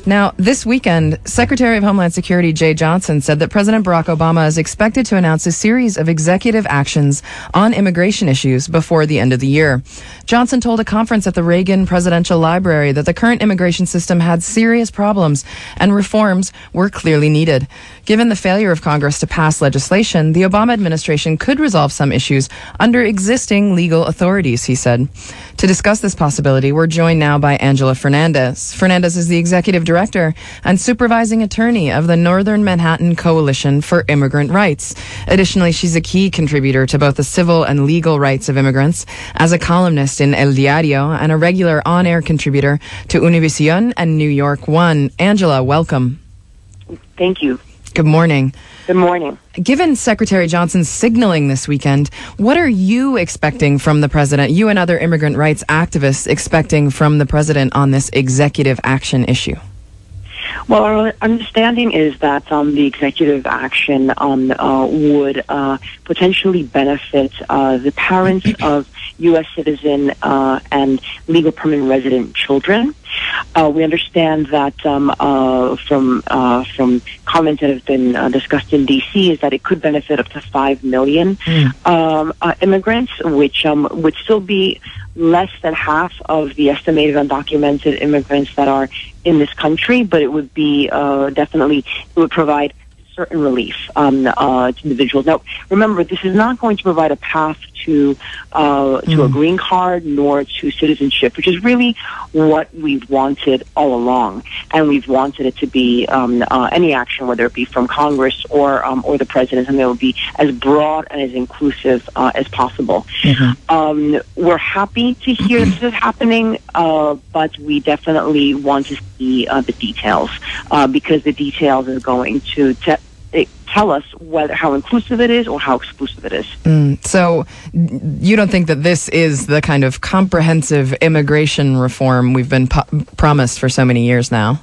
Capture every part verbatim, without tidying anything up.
Now, this weekend, Secretary of Homeland Security Jay Johnson said that President Barack Obama is expected to announce a series of executive actions on immigration issues before the end of the year. Johnson told a conference at the Reagan Presidential Library that the current immigration system had serious problems and reforms were clearly needed. Given the failure of Congress to pass legislation, the Obama administration could resolve some issues under existing legal authorities, he said. To discuss this possibility, we're joined now by Angela Fernandez. Fernandez is the executive director and supervising attorney of the Northern Manhattan Coalition for Immigrant Rights. Additionally, she's a key contributor to both the civil and legal rights of immigrants as a columnist in El Diario and a regular on-air contributor to Univision and New York One. Angela, welcome. Thank you. Good morning. Good morning. Given Secretary Johnson's signaling this weekend, what are you expecting from the president, you and other immigrant rights activists expecting from the president on this executive action issue? Well, our understanding is that um, the executive action um, uh, would uh, potentially benefit uh, the parents of U S citizen uh, and legal permanent resident children. Uh, we understand that um, uh, from uh, from comments that have been uh, discussed in D C is that it could benefit up to five million mm. um, uh, immigrants, which um, would still be less than half of the estimated undocumented immigrants that are in this country, but it would be uh, definitely, it would provide certain relief um, uh, to individuals. Now, remember, this is not going to provide a path to uh, to mm. a green card nor to citizenship, which is really what we've wanted all along, and we've wanted it to be um, uh, any action, whether it be from Congress or um, or the president, and it will be as broad and as inclusive uh, as possible. Mm-hmm. Um, we're happy to hear this is happening, uh, but we definitely want to see uh, the details uh, because the details is going to te- tell us whether how inclusive it is or how exclusive it is. Mm, so you don't think that this is the kind of comprehensive immigration reform we've been po- promised for so many years now?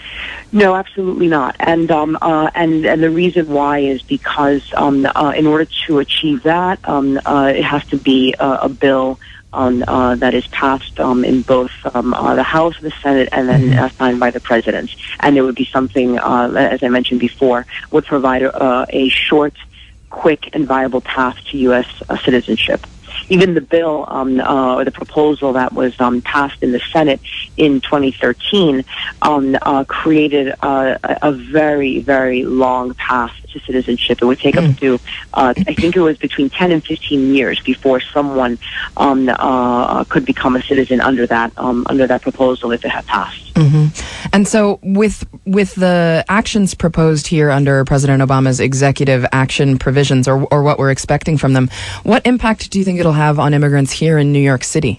No, absolutely not. And um, uh, and and the reason why is because um, uh, in order to achieve that, um, uh, it has to be a, a bill Um, uh, that is passed um, in both um, uh, the House, the Senate, and then uh, signed by the President. And there would be something, uh, as I mentioned before, would provide a, a short, quick, and viable path to U S uh, citizenship. Even the bill, um, uh, or the proposal that was um, passed in the Senate in twenty thirteen, um, uh, created uh, a, a very, very long path to citizenship. It would take mm. up to, uh, I think it was between ten and fifteen years before someone um, uh, could become a citizen under that um, under that proposal if it had passed. Mm-hmm. And so, with with the actions proposed here under President Obama's executive action provisions, or or what we're expecting from them, what impact do you think it'll have on immigrants here in New York City?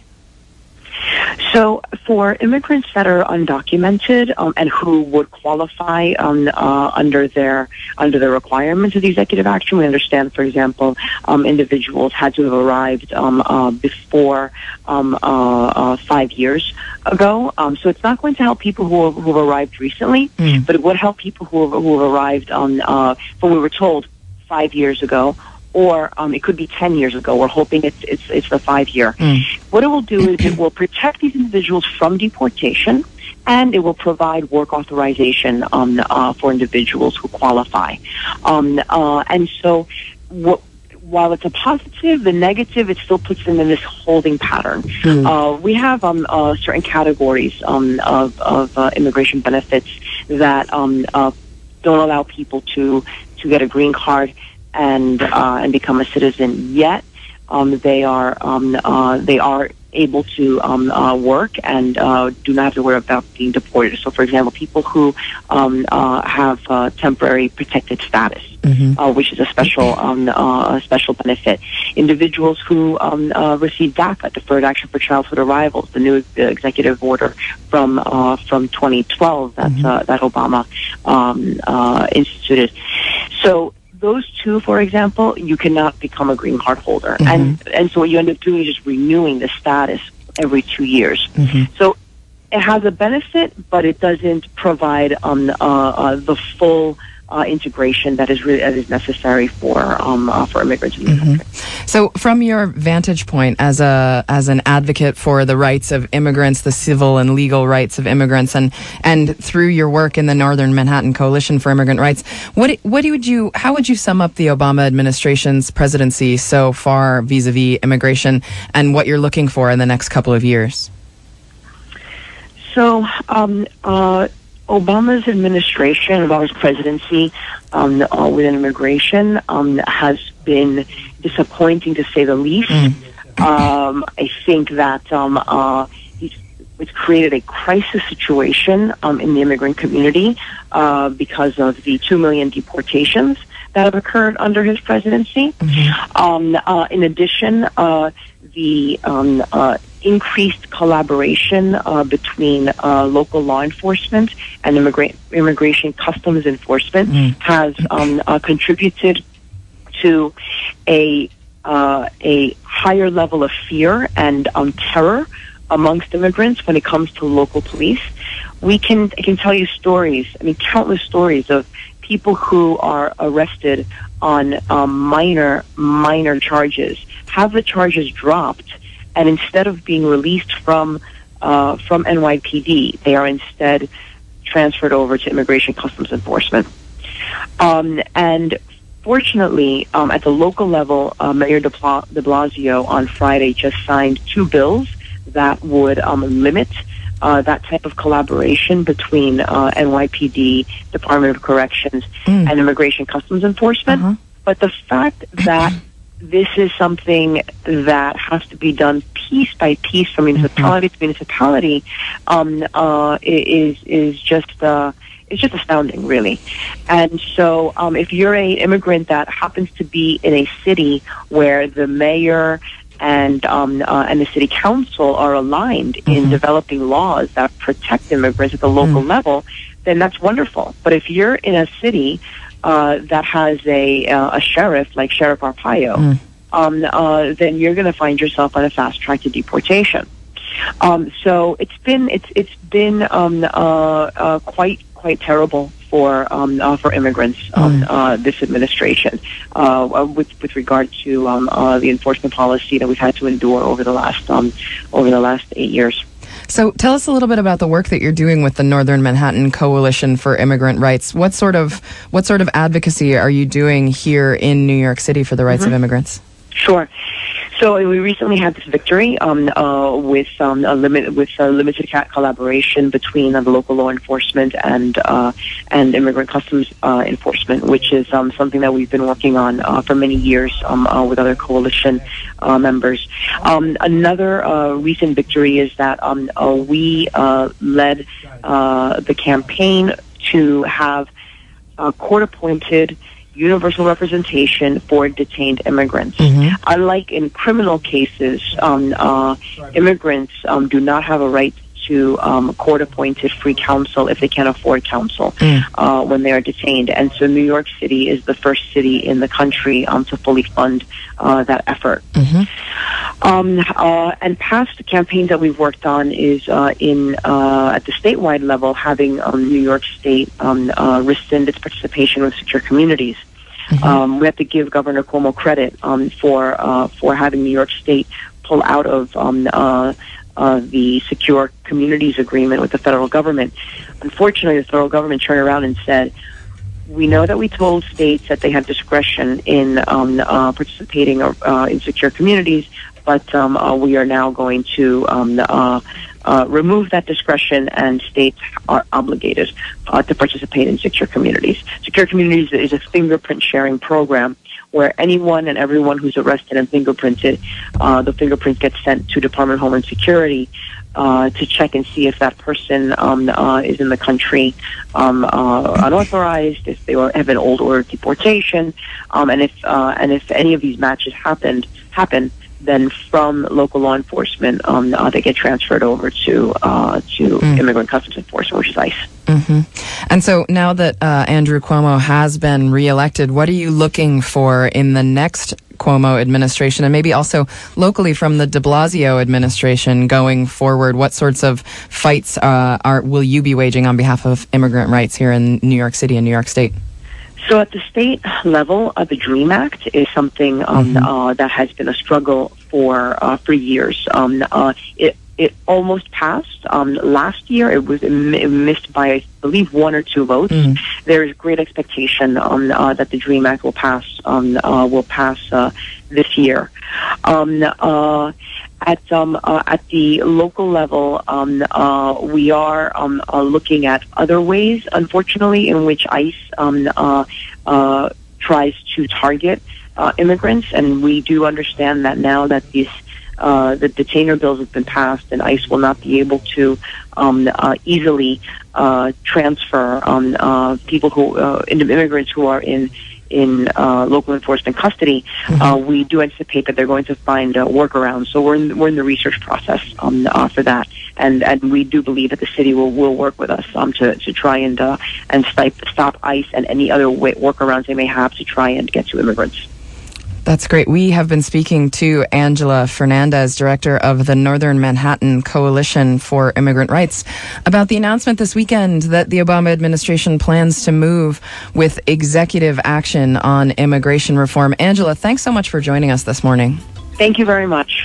So, for immigrants that are undocumented um, and who would qualify um, uh, under their under the requirements of the executive action, we understand, for example, um, individuals had to have arrived um, uh, before um, uh, uh, five years ago. Um, so, it's not going to help people who have, who have arrived recently, mm. but it would help people who have, who have arrived on, uh, when we were told five years ago. Or um, it could be ten years ago. We're hoping it's it's it's the five year. Mm. What it will do is it will protect these individuals from deportation, and it will provide work authorization um, uh, for individuals who qualify. Um, uh, and so, what, while it's a positive, the negative, it still puts them in this holding pattern. Mm. Uh, we have um, uh, certain categories um, of, of uh, immigration benefits that um, uh, don't allow people to to get a green card and uh, and become a citizen yet. Um, they are um, uh, they are able to um, uh, work and uh, do not have to worry about being deported. So, for example, people who um, uh, have uh, temporary protected status, mm-hmm. uh, which is a special um, uh, a special benefit. Individuals who um, uh, receive DACA, Deferred Action for Childhood Arrivals, the new uh, executive order from uh, from twenty twelve that mm-hmm. uh, that Obama um, uh, instituted. So, those two, for example, you cannot become a green card holder. Mm-hmm. And and so what you end up doing is just renewing the status every two years. Mm-hmm. So it has a benefit, but it doesn't provide um, uh, uh, the full uh, integration that is really that is necessary for um, uh, for immigrants in the mm-hmm. country. So from your vantage point as a as an advocate for the rights of immigrants, the civil and legal rights of immigrants, and and through your work in the Northern Manhattan Coalition for Immigrant Rights, what what would you how would you sum up the Obama administration's presidency so far vis-a-vis immigration and what you're looking for in the next couple of years? So, um, uh, Obama's administration, Obama's presidency um, uh, within immigration um, has been disappointing, to say the least. Mm. Um, I think that um, uh, it's created a crisis situation um, in the immigrant community uh, because of the two million deportations that have occurred under his presidency. Mm-hmm. Um, uh, in addition, uh, the um, uh, increased collaboration uh, between uh, local law enforcement and immigra- immigration customs enforcement mm. has um, uh, contributed to a uh, a higher level of fear and um, terror amongst immigrants when it comes to local police. We can I can tell you stories, I mean countless stories of people who are arrested on um, minor minor charges, have the charges dropped, and instead of being released from uh, from N Y P D, they are instead transferred over to Immigration Customs Enforcement. Um, and fortunately, um, at the local level, uh, Mayor de, Pla- de Blasio on Friday just signed two bills that would um, limit uh, that type of collaboration between uh, N Y P D, Department of Corrections, mm. and Immigration Customs Enforcement. Uh-huh. But the fact that this is something that has to be done piece by piece from municipality mm-hmm. to municipality um, uh, is is just uh, is just astounding, really. And so, um, if you're a immigrant that happens to be in a city where the mayor and um, uh, and the city council are aligned mm-hmm. in developing laws that protect immigrants at the local mm. level, then that's wonderful. But if you're in a city Uh, that has a uh, a sheriff like Sheriff Arpaio, mm. um, uh, then you're going to find yourself on a fast track to deportation. Um, so it's been it's it's been um, uh, uh, quite quite terrible for um, uh, for immigrants um, mm. uh, this administration uh, with with regard to um, uh, the enforcement policy that we've had to endure over the last um, over the last eight years. So tell us a little bit about the work that you're doing with the Northern Manhattan Coalition for Immigrant Rights. What sort of what sort of advocacy are you doing here in New York City for the rights mm-hmm. of immigrants? Sure. So we recently had this victory um, uh, with um, a limit with a limited collaboration between uh, the local law enforcement and uh, and immigrant customs uh, enforcement, which is um, something that we've been working on uh, for many years um, uh, with other coalition uh, members. Um, another uh, recent victory is that um, uh, we uh, led uh, the campaign to have uh, court-appointed universal representation for detained immigrants. Mm-hmm. Unlike in criminal cases, um, uh, immigrants um, do not have a right to um, court-appointed free counsel if they can't afford counsel mm. uh, when they are detained. And so New York City is the first city in the country um, to fully fund uh, that effort. Mm-hmm. Um, uh, and past campaigns that we've worked on is uh, in uh, at the statewide level, having um, New York State um, uh, rescind its participation with secure communities. Mm-hmm. Um, we have to give Governor Cuomo credit um, for uh, for having New York State pull out of um, uh, uh, the Secure Communities Agreement with the federal government. Unfortunately, the federal government turned around and said, we know that we told states that they have discretion in um, uh, participating uh, in secure communities, but um, uh, we are now going to um, uh, uh, remove that discretion, and states are obligated uh, to participate in secure communities. Secure communities is a fingerprint sharing program where anyone and everyone who's arrested and fingerprinted, uh, the fingerprints get sent to Department of Homeland Security uh, to check and see if that person um, uh, is in the country um, uh, unauthorized, if they were, have an old order of deportation, um, and if uh, and if any of these matches happened happen. Then from local law enforcement, um, uh, they get transferred over to uh, to mm. Immigrant Customs Enforcement, which is ICE. Mm-hmm. And so now that uh, Andrew Cuomo has been reelected, what are you looking for in the next Cuomo administration, and maybe also locally from the de Blasio administration going forward? What sorts of fights uh, are will you be waging on behalf of immigrant rights here in New York City and New York State? So at the state level, uh, the DREAM Act is something um, Mm-hmm. uh, that has been a struggle for uh, for years. Um, uh, it it almost passed um, last year. It was m- missed by, I believe, one or two votes. Mm. There is great expectation um, uh, that the DREAM Act will pass um, uh, will pass uh, this year. Um, uh, At um, uh, at the local level, um, uh, we are um, uh, looking at other ways, unfortunately, in which ICE um, uh, uh, tries to target uh, immigrants, and we do understand that now that these uh, the detainer bills have been passed, and ICE will not be able to um, uh, easily uh, transfer um, uh, people who uh, immigrants who are in. in uh, local enforcement custody, Mm-hmm. uh, we do anticipate that they're going to find uh, workarounds. So we're in, we're in the research process um, uh, for that, and and we do believe that the city will, will work with us um, to to try and uh, and stop, stop ICE and any other way, workarounds they may have to try and get to immigrants. That's great. We have been speaking to Angela Fernandez, director of the Northern Manhattan Coalition for Immigrant Rights, about the announcement this weekend that the Obama administration plans to move with executive action on immigration reform. Angela, thanks so much for joining us this morning. Thank you very much.